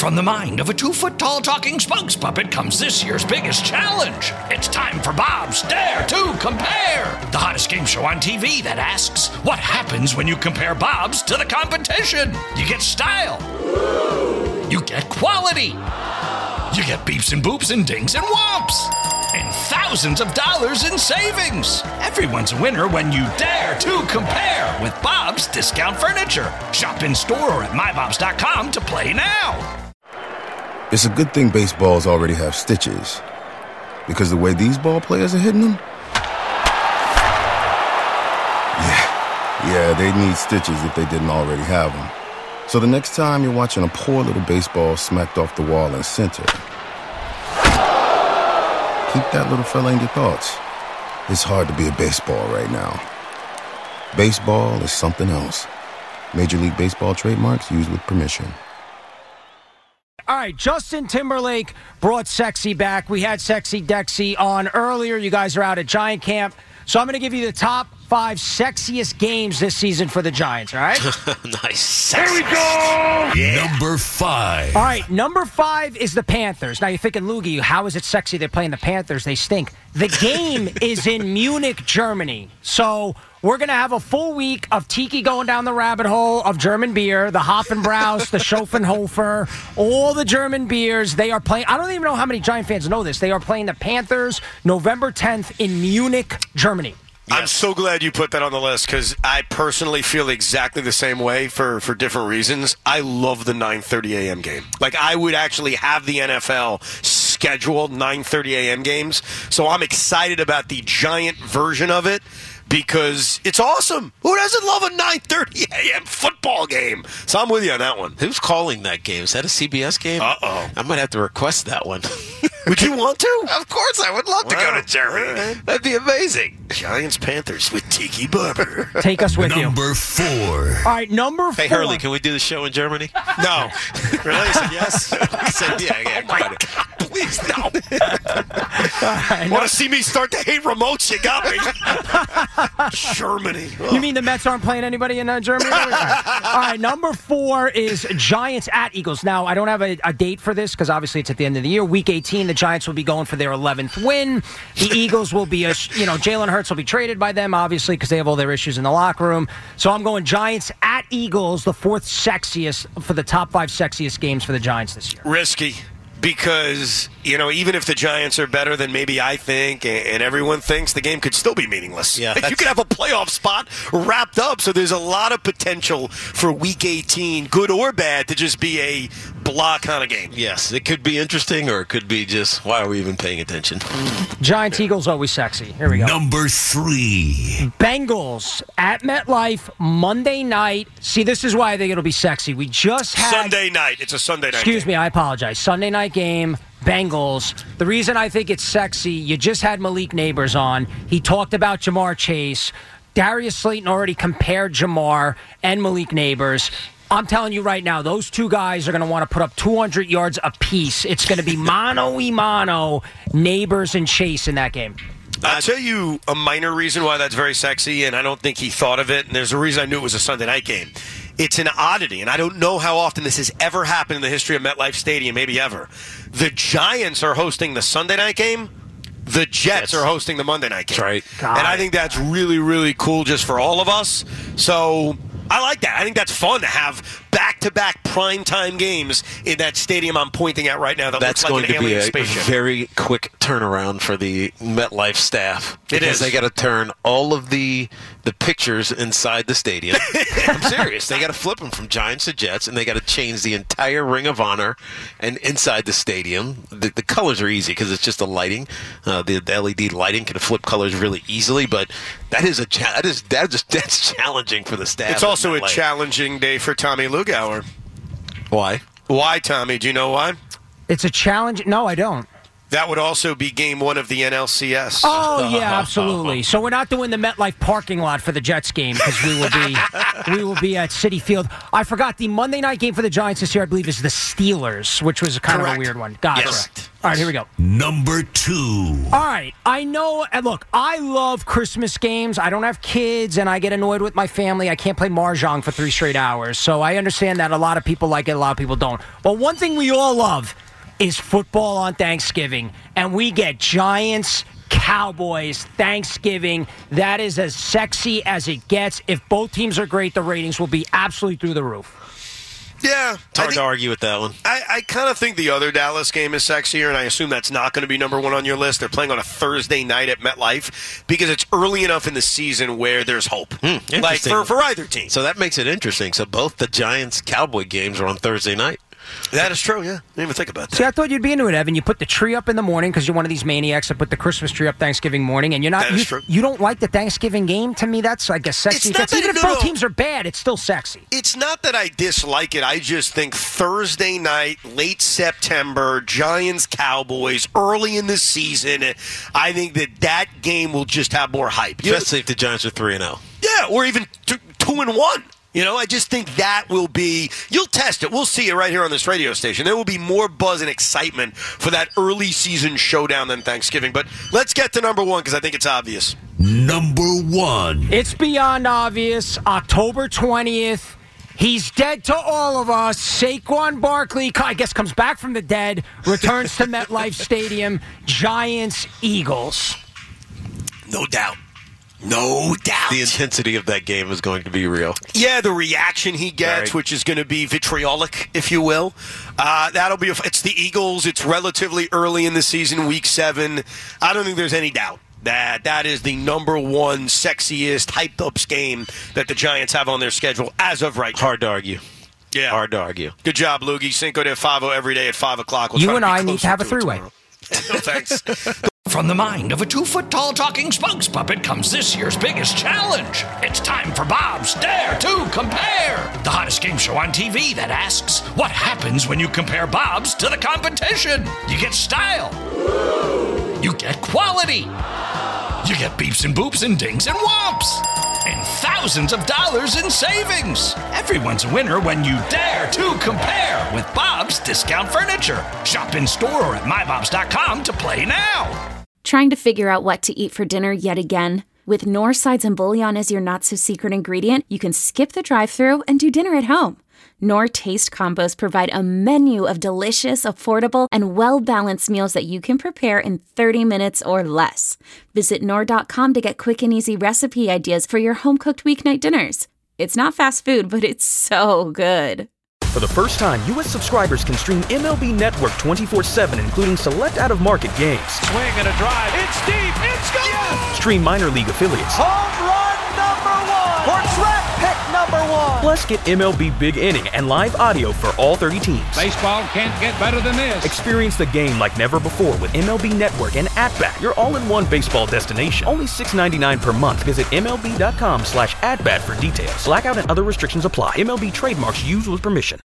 From the mind of a 2-foot-tall talking spokes puppet comes this year's biggest challenge. It's time for Bob's Dare to Compare, the hottest game show on TV that asks, what happens when you compare Bob's to the competition? You get style. You get quality. You get beeps and boops and dings and whomps. And thousands of dollars in savings. Everyone's a winner when you dare to compare with Bob's Discount Furniture. Shop in store or at mybobs.com to play now. It's a good thing baseballs already have stitches, because the way these ball players are hitting them, yeah, they'd need stitches if they didn't already have them. So the next time you're watching a poor little baseball smacked off the wall in center, keep that little fella in your thoughts. It's hard to be a baseball right now. Baseball is something else. Major League Baseball trademarks used with permission. All right, Justin Timberlake brought Sexy back. We had Sexy Dexy on earlier. You guys are out at Giant Camp. So I'm going to give you the top 5 sexiest games this season for the Giants, all right? Nice. Here we go! Yeah. Number 5. All right, number 5 is the Panthers. Now, you're thinking, Loogie, how is it sexy they're playing the Panthers? They stink. The game is in Munich, Germany. So we're going to have a full week of Tiki going down the rabbit hole of German beer, the Hofenbraus, the Schopenhofer, all the German beers. They are playing. I don't even know how many Giant fans know this. They are playing the Panthers November 10th in Munich, Germany. Yes. I'm so glad you put that on the list because I personally feel exactly the same way for different reasons. I love the 9:30 a.m. game. Like, I would actually have the NFL schedule 9:30 a.m. games. So I'm excited about the Giant version of it because it's awesome. Who doesn't love a 9:30 a.m. football game? So I'm with you on that one. Who's calling that game? Is that a CBS game? Uh-oh. I might have to request that one. Would you want to? Of course, I would love to go to Germany. Right. That'd be amazing. Giants-Panthers with Tiki Barber. Take us with Number you. 4. All right, number 4. Hey, Hurley, can we do the show in Germany? No. Really? I said yes? I said, yeah. Oh, my God. Please, no. Right, Want to see me start to hate remotes? You got me. Germany. You mean the Mets aren't playing anybody in Germany? All right, number 4 is Giants at Eagles. Now, I don't have a date for this because obviously it's at the end of the year. Week 18, the Giants will be going for their 11th win. The Eagles will be, Jalen Hurts will be traded by them, obviously, because they have all their issues in the locker room. So I'm going Giants at Eagles, the 4th sexiest for the top 5 sexiest games for the Giants this year. Risky. Because, even if the Giants are better than maybe I think and everyone thinks, the game could still be meaningless. Yeah, you could have a playoff spot wrapped up, so there's a lot of potential for Week 18, good or bad, to just be a blah kind of game. Yes, it could be interesting or it could be just, why are we even paying attention? Giants-Eagles always sexy. Here we go. Number 3. Bengals at MetLife Monday night. See, this is why I think it'll be sexy. We just had... Sunday night. It's a Sunday night Excuse game. me, I apologize. Sunday night game, Bengals. The reason I think it's sexy, you just had Malik Neighbors on. He talked about Jamar Chase. Darius Slayton already compared Jamar and Malik Neighbors. I'm telling you right now, those two guys are going to want to put up 200 yards apiece. It's going to be mano-y-mano, Neighbors and Chase in that game. I'll tell you a minor reason why that's very sexy, and I don't think he thought of it, and there's a reason I knew it was a Sunday night game. It's an oddity, and I don't know how often this has ever happened in the history of MetLife Stadium, maybe ever. The Giants are hosting the Sunday night game. The Jets are hosting the Monday night game. That's right. And I think that's really, really cool just for all of us. So I like that. I think that's fun to have back-to-back primetime games in that stadium I'm pointing at right now. That's looks like going an to be alien a spaceship. very quick turnaround for the MetLife staff. It because is. They got to turn all of the pictures inside the stadium. I'm serious. They got to flip them from Giants to Jets, and they got to change the entire Ring of Honor and inside the stadium. The colors are easy because it's just the lighting. The LED lighting can flip colors really easily, but that's challenging for the staff. It's also a challenging day for Tommy Lugauer. Why? Why, Tommy? Do you know why? It's a challenge. No, I don't. That would also be game 1 of the NLCS. Oh, yeah, absolutely. So we're not doing the MetLife parking lot for the Jets game because we will be at Citi Field. I forgot the Monday night game for the Giants this year, I believe, is the Steelers, which was kind of a weird one. Gotcha. Yes. All right, here we go. Number 2. All right, I know, and look, I love Christmas games. I don't have kids, and I get annoyed with my family. I can't play Mahjong for 3 straight hours, so I understand that a lot of people like it, a lot of people don't. But one thing we all love is football on Thanksgiving, and we get Giants, Cowboys, Thanksgiving. That is as sexy as it gets. If both teams are great, the ratings will be absolutely through the roof. Yeah. It's hard to argue with that one. I kind of think the other Dallas game is sexier, and I assume that's not going to be number 1 on your list. They're playing on a Thursday night at MetLife because it's early enough in the season where there's hope. Like for either team. So that makes it interesting. So both the Giants-Cowboy games are on Thursday night. That is true, yeah. I didn't even think about that. See, I thought you'd be into it, Evan. You put the tree up in the morning because you're one of these maniacs that put the Christmas tree up Thanksgiving morning, and you're not. That is true. You don't like the Thanksgiving game? To me, that's, I guess, sexy. It's not that, even if both teams are bad, it's still sexy. It's not that I dislike it. I just think Thursday night, late September, Giants-Cowboys, early in the season, I think that game will just have more hype. Especially if the Giants are 3-0. Yeah, or even 2-1. You know, I just think that will be, you'll test it. We'll see it right here on this radio station. There will be more buzz and excitement for that early season showdown than Thanksgiving. But let's get to number 1 because I think it's obvious. Number 1. It's beyond obvious. October 20th. He's dead to all of us. Saquon Barkley, I guess, comes back from the dead, returns to MetLife Stadium. Giants, Eagles. No doubt. No doubt. The intensity of that game is going to be real. Yeah, the reaction he gets, which is going to be vitriolic, if you will. That'll be. It's the Eagles. It's relatively early in the season, week 7. I don't think there's any doubt that is the number 1 sexiest, hyped-up game that the Giants have on their schedule as of right now. Hard to argue. Yeah. Hard to argue. Good job, Loogie. Cinco de Favo every day at 5 o'clock. You and I need to have a 3-way. No, thanks. From the mind of a 2-foot-tall talking spokes puppet comes this year's biggest challenge. It's time for Bob's Dare to Compare, the hottest game show on TV that asks, what happens when you compare Bob's to the competition? You get style. You get quality. You get beeps and boops and dings and whomps. And thousands of dollars in savings. Everyone's a winner when you dare to compare with Bob's Discount Furniture. Shop in store or at mybobs.com to play now. Trying to figure out what to eat for dinner yet again? With Knorr Sides and Bouillon as your not-so-secret ingredient, you can skip the drive-thru and do dinner at home. Knorr Taste Combos provide a menu of delicious, affordable, and well-balanced meals that you can prepare in 30 minutes or less. Visit Knorr.com to get quick and easy recipe ideas for your home-cooked weeknight dinners. It's not fast food, but it's so good. For the first time, U.S. subscribers can stream MLB Network 24/7, including select out-of-market games. Swing and a drive. It's deep. It's gone. Yes! Stream minor league affiliates. Home run number 1. Or draft pick number 1. Plus, get MLB Big Inning and live audio for all 30 teams. Baseball can't get better than this. Experience the game like never before with MLB Network and At-Bat, your all-in-one baseball destination. Only $6.99 per month. Visit MLB.com/atbat for details. Blackout and other restrictions apply. MLB trademarks used with permission.